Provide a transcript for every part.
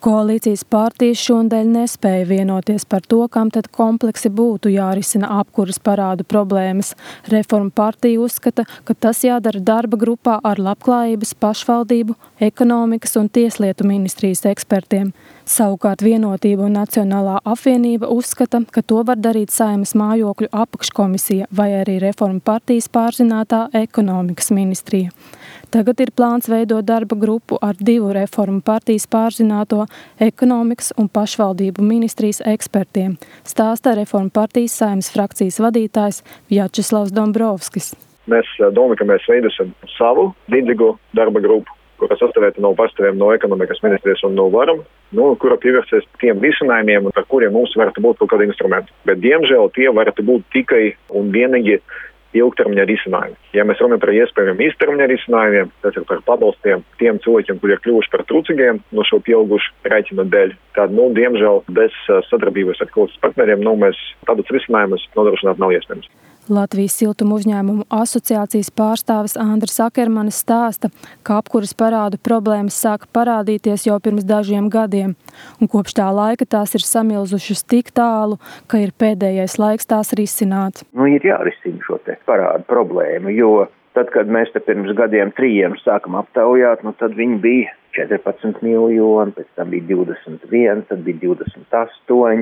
Koalīcijas partijas šonadēļ nespēja vienoties par to, kam tad kompleksi būtu jārisina apkuras parādu problēmas. Reformu partija uzskata, ka tas jādara darba grupā ar Labklājības, pašvaldību, ekonomikas un tieslietu ministrijas ekspertiem. Savukārt Vienotība un Nacionālā apvienība uzskata, ka to var darīt Saeimas mājokļu apakškomisija vai arī Reformu partijas pārzinātā ekonomikas ministrija. Tagad ir plāns veidot darba grupu ar 2 Reformu partijas pārzināto ekonomikas un pašvaldību ministrijas ekspertiem, stāsta Reformu partijas Saeimas frakcijas vadītājs Vjačeslavs Dombrovskis. Mēs domājam, ka mēs veidosim savu līdzīgu darba grupu, kura sastāvēta no pārstāvjiem no ekonomikas ministrijas un no varam, kura pievērsies tiem risinājumiem, ar kuriem mums varētu būt kaut kādi instrumenti. Bet, diemžēl, tie varētu būt tikai un vienīgi ilgtermiņa risinājumi. Ja mēs runājam par iespējamiem īstermiņa risinājumiem, tas ir par pabalstiem tiem cilvēkiem, kuri ir kļuvuši par trūcīgiem no šo pieaugušu rēķinu dēļ, tad, diemžēl, bez sadarbības ar koalitācijas partneriem, mēs tādus risinājumus nodrošināt nav iespējams. Latvijas siltumu uzņēmumu asociācijas pārstāvis Andris Akermanis stāsta, ka apkuras parādu problēmas sāka parādīties jau pirms dažiem gadiem, un kopš tā laika tās ir samilzušas tik tālu, ka ir pēdējais laiks tās risināt. Ir jārisina šo parādu problēmu, jo tad, kad mēs pirms gadiem 3 sākam aptaujāt, tad viņi bija 14 miljoni, pēc tam bija 21, tad bija 28,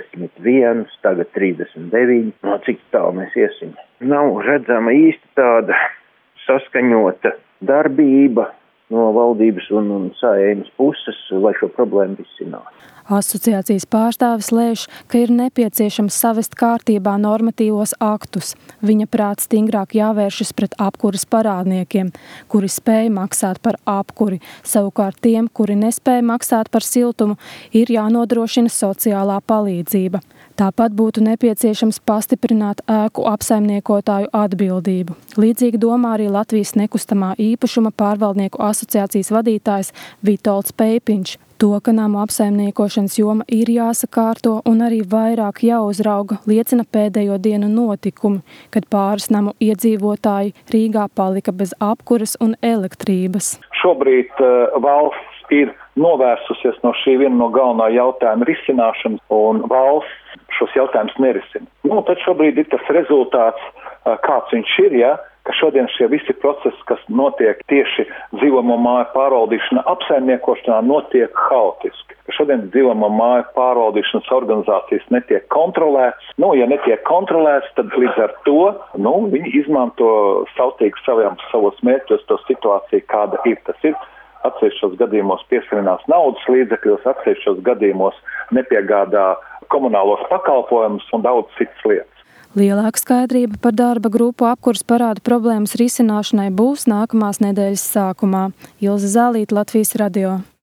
31, tagad 39. Cik tālu mēs iesim? Nav redzama īsti tāda saskaņota darbība no valdības un Saeimas puses, lai šo problēmu risinātu. Asociācijas pārstāvis lēš, ka ir nepieciešams savest kārtībā normatīvos aktus. Viņa prāt stingrāk jāvēršas pret apkuras parādniekiem, kuri spēj maksāt par apkuri. Savukārt tiem, kuri nespēj maksāt par siltumu, ir jānodrošina sociālā palīdzība. Tāpat būtu nepieciešams pastiprināt ēku apsaimniekotāju atbildību. Līdzīgi domā arī Latvijas nekustamā īpašuma pārvaldnieku asociācijas vadītājs Vitolds Peipiņš. To, ka namu apsaimniekošanas joma ir jāsakārto un arī vairāk jāuzrauga, liecina pēdējo dienu notikumi, kad pāris namu iedzīvotāji Rīgā palika bez apkuras un elektrības. Šobrīd valsts ir novērsusies no šī viena no galvenā jautājuma risināšanas, un valsts šos jautājumus nerisina. Tad šobrīd ir tas rezultāts, kāds viņš ir, ka šodien šie visi procesi, kas notiek tieši dzīvojamo māju pārvaldīšana apsaimniekošanā, notiek haotiski. Šodien dzīvojamo māju pārvaldīšanas organizācijas netiek kontrolētas. Ja netiek kontrolētas, tad līdz ar to viņi izmanto sautīgi savos mērķos to situāciju, kāda ir. Tas ir atsevišķos gadījumos piesavinās naudas līdzekļos, atsevišķos gadījumos nepiegādā komunālos pakalpojumus un daudz citas lietas. Lielāka skaidrība par darba grupu apkuras parādu problēmas risināšanai būs nākamās nedēļas sākumā. Ilze Zālīte, Latvijas radio.